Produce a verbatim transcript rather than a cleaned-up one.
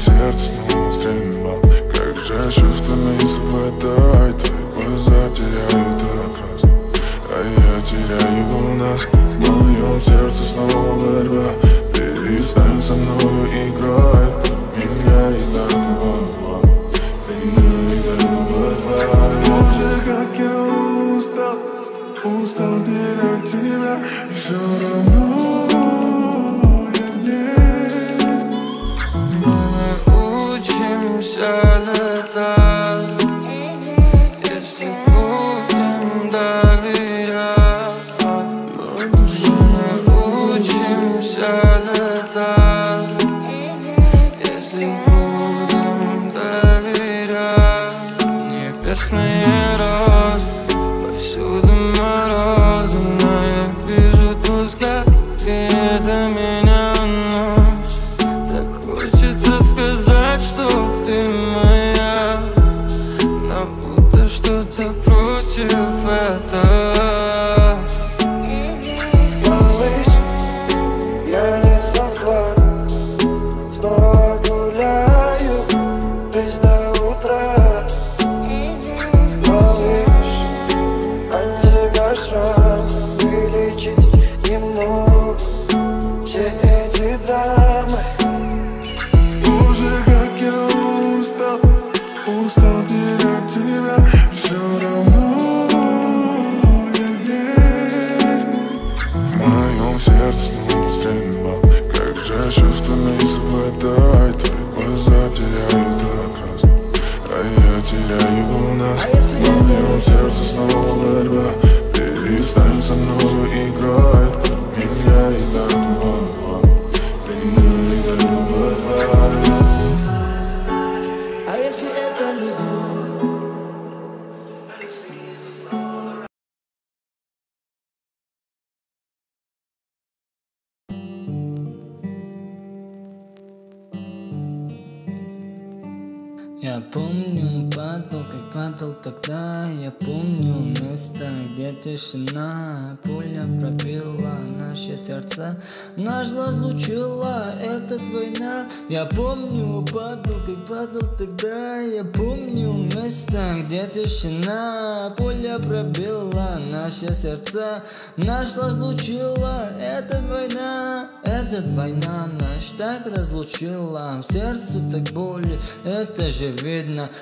сердце снова стрельба. Как же чувствами совладать, твои глаза теряют окрас, а я теряю нас. В моем сердце снова борьба. Перестань со мною играть, меня и так не было, меня и так не было. Боже, как я устал, устал терять тебя, и все равно я здесь. Мы учимся летать, если будем доверять. Мы учимся летать, если будем доверять. Небесные розы, повсюду морозы, но я вижу твой взгляд, и это меня уносит. Так хочется сказать, что ты моя, но будто что-то против этого. Малыш, я не согласен, снова гуляю жизнь до утра. Малыш, от тебя шрам вылечить не могут все эти дамы. Боже, как я устал, устал терять тебя, и все равно я здесь. В моем сердце снова стрельба. Как же чувствами совладать, твои глаза теряют окрас, а я теряю нас. В моем сердце снова борьба. Перестань со мною играть, меня и так не было, меня и так не было. А если это любовь? Я помню, падал, как падал тогда. Я помню место, где тишина. Пуля пробила наши сердца, нас разлучила эта война. Я помню, падал, как падал тогда. Я помню место, где тишина. Пуля пробила наши сердца, нас разлучила эта война. Эта война нас так разлучила. В сердце так боли, это же видно.